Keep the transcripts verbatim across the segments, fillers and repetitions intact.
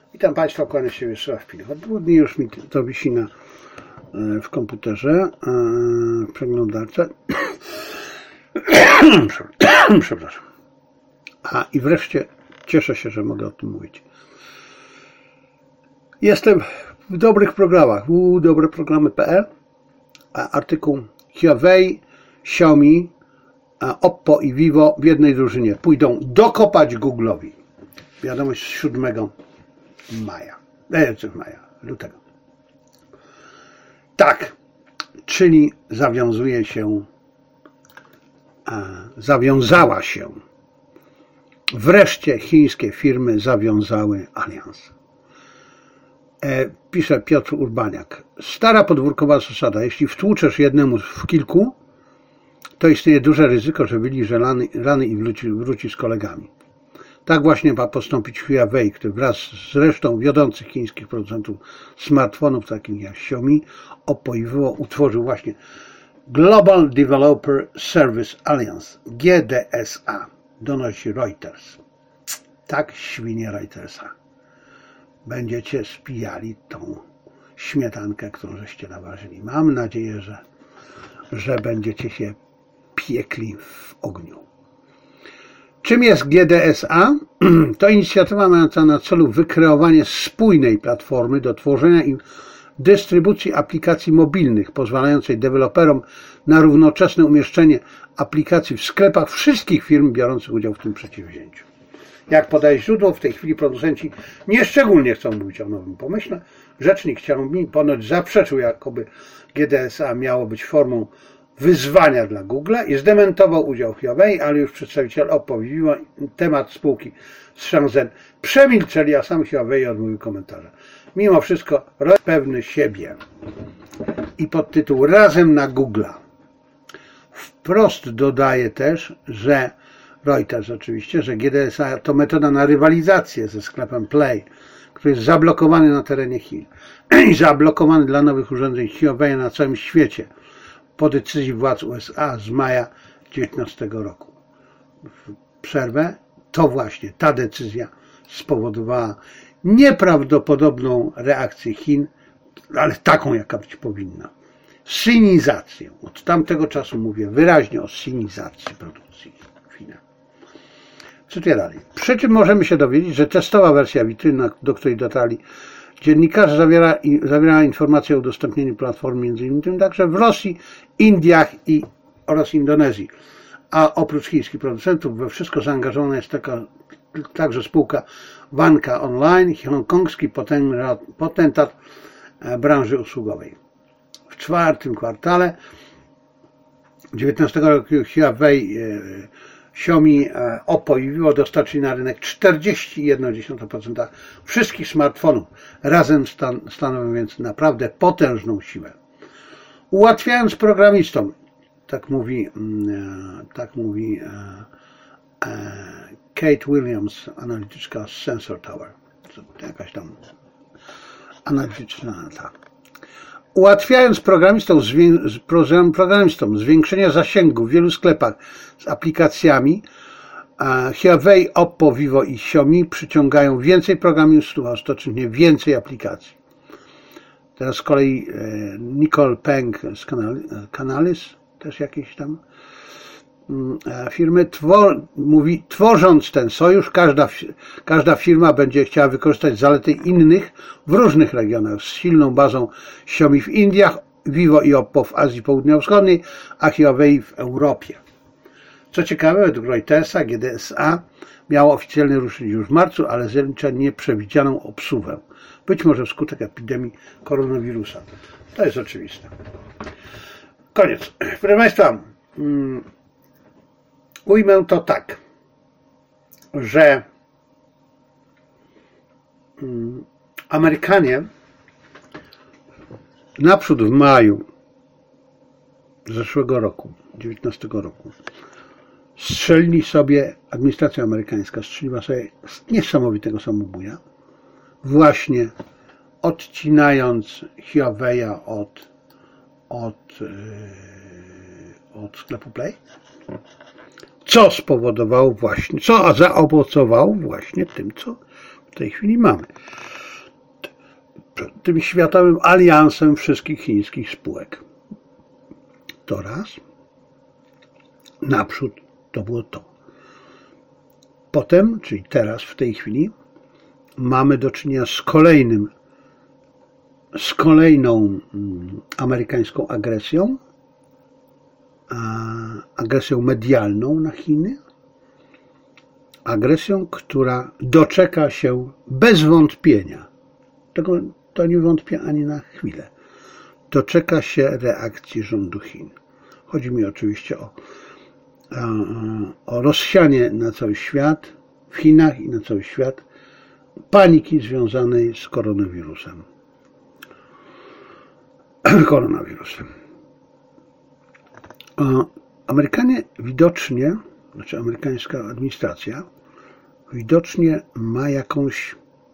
Witam Państwa, kłaniam się jeszcze w chwilę. Od dwóch dni już mi to wisi na, w komputerze, w przeglądarce. Przepraszam. A i wreszcie cieszę się, że mogę o tym mówić. Jestem w dobrych programach, w w w dobre programy kropka p l, a artykuł Huawei, Xiaomi, Oppo i Vivo w jednej drużynie pójdą dokopać Google'owi. Wiadomość z siódmego maja, e, maja, lutego. Tak, czyli zawiązuje się, a, zawiązała się. Wreszcie chińskie firmy zawiązały alians. E, pisze Piotr Urbaniak. Stara podwórkowa zasada. Jeśli wtłuczesz jednemu w kilku, to istnieje duże ryzyko, że wyliże rany, rany i wróci, wróci z kolegami. Tak właśnie ma postąpić Huawei, który wraz z resztą wiodących chińskich producentów smartfonów, takich jak Xiaomi, Oppo i Vivo, utworzył właśnie Global Developer Service Alliance, G D S A, donosi Reuters. Tak, świnie Reutersa. Będziecie spijali tą śmietankę, którą żeście naważyli. Mam nadzieję, że, że będziecie się piekli w ogniu. Czym jest G D S A? To inicjatywa mająca na celu wykreowanie spójnej platformy do tworzenia i dystrybucji aplikacji mobilnych, pozwalającej deweloperom na równoczesne umieszczenie aplikacji w sklepach wszystkich firm biorących udział w tym przedsięwzięciu. Jak podaje źródło, w tej chwili producenci nieszczególnie chcą mówić o nowym pomyśle. Rzecznik Xiaomi ponoć zaprzeczył, jakoby G D S A miało być formą wyzwania dla Google'a i zdementował udział Huawei, ale już przedstawiciel Oppo i Vivo temat spółki z Shenzhen przemilczeli, a sam Huawei odmówił komentarza. Mimo wszystko pewny siebie i podtytuł Razem na Google'a. Wprost dodaje też, że Reuters oczywiście, że G D S A to metoda na rywalizację ze sklepem Play, który jest zablokowany na terenie Chin i zablokowany dla nowych urządzeń Huawei na całym świecie po decyzji władz U S A z maja dwa tysiące dziewiętnastego roku. W przerwę to właśnie ta decyzja spowodowała nieprawdopodobną reakcję Chin, ale taką, jaka być powinna. Sinizację. Od tamtego czasu mówię wyraźnie o sinizacji produkcji w Chinach. Cytuję dalej. Przy czym możemy się dowiedzieć, że testowa wersja witryny, do której dotarli dziennikarze, zawiera, zawierała informacje o udostępnieniu platform między innymi także w Rosji, Indiach i, oraz Indonezji. A oprócz chińskich producentów we wszystko zaangażowana jest taka, także spółka Wanka Online, hongkongski potentat branży usługowej. W czwartym kwartale dziewiętnastego roku Huawei, Xiaomi, Oppo i Vivo dostarczyli na rynek czterdzieści jeden przecinek jeden procent wszystkich smartfonów. Razem stan stanowią więc naprawdę potężną siłę. Ułatwiając programistom, tak mówi, tak mówi Kate Williams, analityczka z Sensor Tower. Jakaś tam analityczna, tak. Ułatwiając programistom, programistom zwiększenie zasięgu w wielu sklepach z aplikacjami, Huawei, Oppo, Vivo i Xiaomi przyciągają więcej programistów, a ostatecznie więcej aplikacji. Teraz z kolei Nicole Peng z Canalys, też jakieś tam firmy, twor, mówi, tworząc ten sojusz, każda, każda firma będzie chciała wykorzystać zalety innych w różnych regionach, z silną bazą Xiaomi w Indiach, Vivo i Oppo w Azji Południowo-Wschodniej, a Huawei w Europie. Co ciekawe, według Reutersa G D S A miało oficjalnie ruszyć już w marcu, ale zalicza nieprzewidzianą obsuwę. Być może wskutek epidemii koronawirusa. To jest oczywiste. Koniec. Proszę Państwa, ujmę to tak, że Amerykanie naprzód w maju zeszłego roku, dziewiętnastego roku, strzelili sobie, administracja amerykańska strzeliła sobie niesamowitego samobuja, właśnie odcinając Huawei'a od, od, yy, od sklepu Play, co spowodowało właśnie, co zaowocowało właśnie tym, co w tej chwili mamy. przed tym światowym aliansem wszystkich chińskich spółek. To raz. Naprzód to było to. Potem, czyli teraz, w tej chwili, mamy do czynienia z kolejnym, z kolejną amerykańską agresją, agresją medialną na Chiny, agresją, która doczeka się bez wątpienia, tego to nie wątpię ani na chwilę, doczeka się reakcji rządu Chin. Chodzi mi oczywiście o, o rozsianie na cały świat, w Chinach i na cały świat, paniki związanej z koronawirusem. koronawirusem. Amerykanie widocznie, znaczy amerykańska administracja widocznie ma jakąś,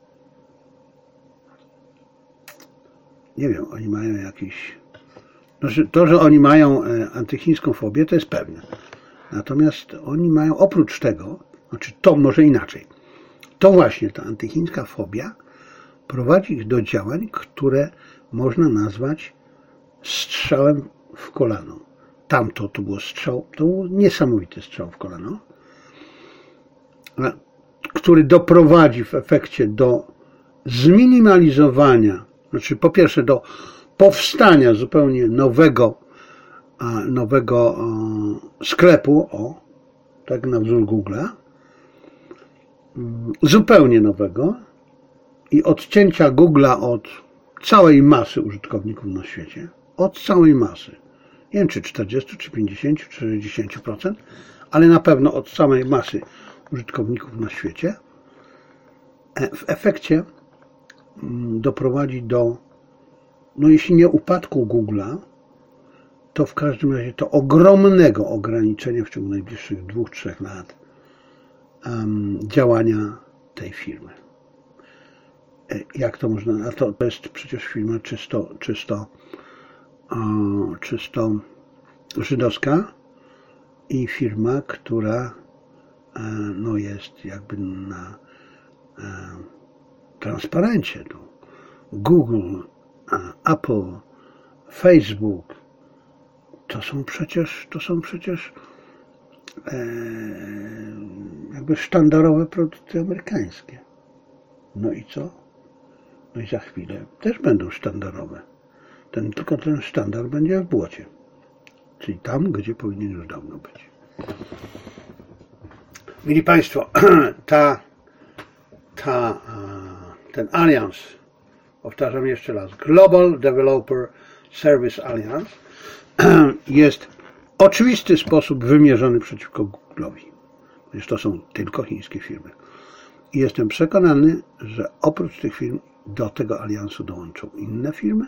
nie wiem, oni mają jakiś, znaczy to, że oni mają antychińską fobię, to jest pewne. Natomiast oni mają oprócz tego, znaczy to może inaczej, to właśnie ta antychińska fobia prowadzi ich do działań, które można nazwać strzałem w kolano. Tamto to było strzał, to był niesamowity strzał w kolano, który doprowadzi w efekcie do zminimalizowania, znaczy po pierwsze do powstania zupełnie nowego, nowego sklepu, o, tak na wzór Google'a, zupełnie nowego i odcięcia Google'a od całej masy użytkowników na świecie, od całej masy. Nie wiem, czy czterdzieści, czy pięćdziesiąt, czy sześćdziesiąt procent, ale na pewno od samej masy użytkowników na świecie, w efekcie doprowadzi do, no jeśli nie upadku Google'a, to w każdym razie to ogromnego ograniczenia w ciągu najbliższych dwóch, trzech lat um, działania tej firmy. Jak to można, a to jest przecież firma czysto, czysto, o, czysto żydowska i firma, która no, jest jakby na e, transparencie. Google, Apple, Facebook, to są przecież, to są przecież e, jakby sztandarowe produkty amerykańskie. No i co? No i za chwilę też będą sztandarowe. Ten, tylko ten sztandar będzie w błocie. Czyli tam, gdzie powinien już dawno być. Mili Państwo, ta, ta, ten alians, powtarzam jeszcze raz, Global Developer Service Alliance, jest w oczywisty sposób wymierzony przeciwko Google'owi. Przecież to są tylko chińskie firmy. I jestem przekonany, że oprócz tych firm do tego aliansu dołączą inne firmy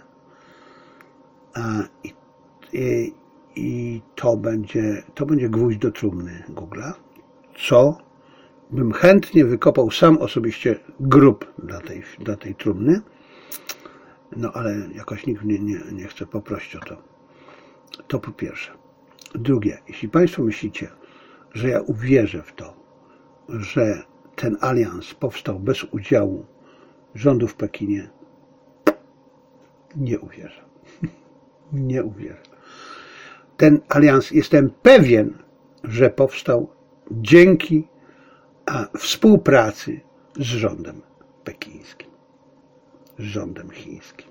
i, i, i to będzie, to będzie gwóźdź do trumny Google'a, co bym chętnie wykopał sam osobiście grób dla tej, dla tej trumny, no ale jakoś nikt mnie nie, nie chce poprosić o to. To po pierwsze. Drugie, jeśli Państwo myślicie, że ja uwierzę w to, że ten alians powstał bez udziału rządu w Pekinie, nie uwierzę. Nie uwierzę. Ten alians, jestem pewien, że powstał dzięki współpracy z rządem pekińskim, z rządem chińskim.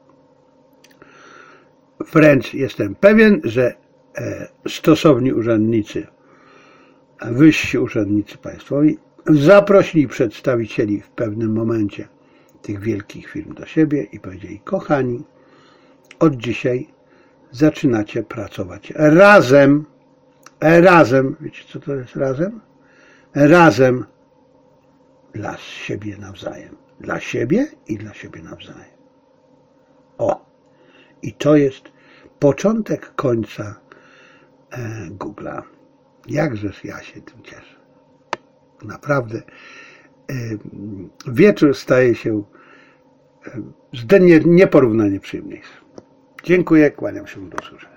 Wręcz jestem pewien, że stosowni urzędnicy, wyżsi urzędnicy państwowi zaprosili przedstawicieli w pewnym momencie tych wielkich firm do siebie i powiedzieli: kochani, od dzisiaj zaczynacie pracować razem, razem, wiecie co to jest razem? Razem dla siebie nawzajem. Dla siebie i dla siebie nawzajem. O! I to jest początek końca e, Google'a. Jakżeż ja się tym cieszę. Naprawdę. E, wieczór staje się e, nieporównanie przyjemniejszy. Dziękuję, kłaniam się do usłyszenia.